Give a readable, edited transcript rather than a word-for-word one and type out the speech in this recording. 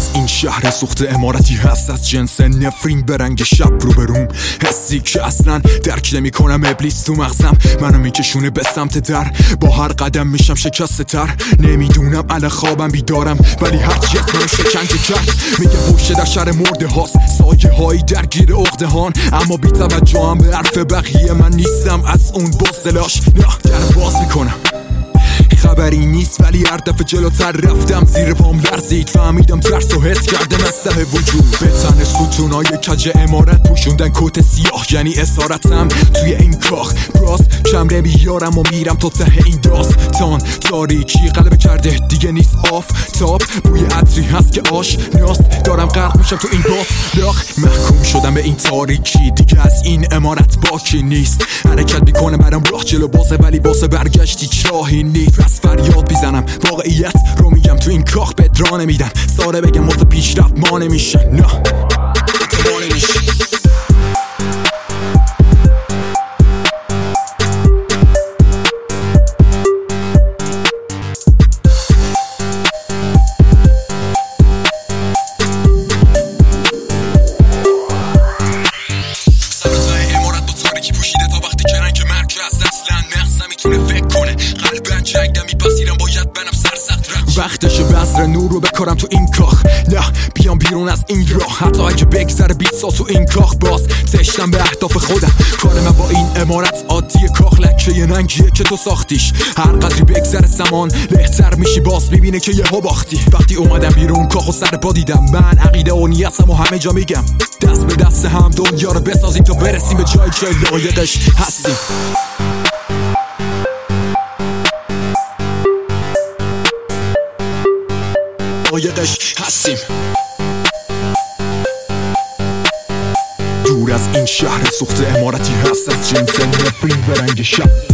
از این شهر سوخت امارتی هست از جنس نفرین به رنگ شب رو بروم، حسی که اصلا درک نمی کنم. ابلیس تو مغزم منو میکشونه به سمت در، با هر قدم میشم شکسته تر. نمیدونم الان خوابم بیدارم ولی هرچی از منو شکنجه کرد. میگه پشت در شهر مرده هاست، سایه هایی درگیر عقده هان، اما بی توجه هم به حرف بقیه من نیستم از اون بازدلاش. نه در باز میکنم خبری نیست ولی هر دفعه جلوتر رفتم زیر پام لرزید، فهمیدم ترس و حس کردم از ته وجود. به تن ستونای کج امارت پوشوندن کت سیاه، یعنی اسارتم توی این کاخ. براز کم نمیارم و میرم تا ته این داستان. تاریکی غلبه کرده دیگه نیست آفتاب، بوی عطری هست که آشناست. دارم غرق میشم تو این باطلاق، محکوم شدم به این تاریکی، دیگه از این امارت باکی نیست. حرکت میکنه برام راه جلو بازه ولی واسه برگشتی چاهی نیست. پس فریاد بیزنم واقعیت رو میگم، تو این کاخ بدرا نمیدن، ساره بگم واسه پیشرفت ما نمیشن. نه ما نمیشن. سرتای امارت با تاریکی پوشیده تا وقتی که رنگ مرکز اصلا نقصم میتونه فکر کنه. قلبا جنگ نمیپذیرم باید بنم سرسخت رنج. وقتشه بذر نور رو بکارم تو این کاخ، نه بیام بیرون از این راه. حتی اگه بگذره 20 سال تو این کاخ باز تشتم به اهداف خودم. کار من با این امارت عادیه، کاخ لکه ننگیه که تو ساختیش. هر قدری بگذره زمان بهتر میشی، باز میبینه که یهو باختی. وقتی اومدم بیرون کاخ و سر پا دیدم، من عقیده و نیتم و همه جا میگم دست به دست هم دنیا رو بسازیم تا برسیم به جایی که لایقش هستیم. لایقش هستیم. دور از این شهر سوخت امارتی هست از جنس نفرین به رنگ شب.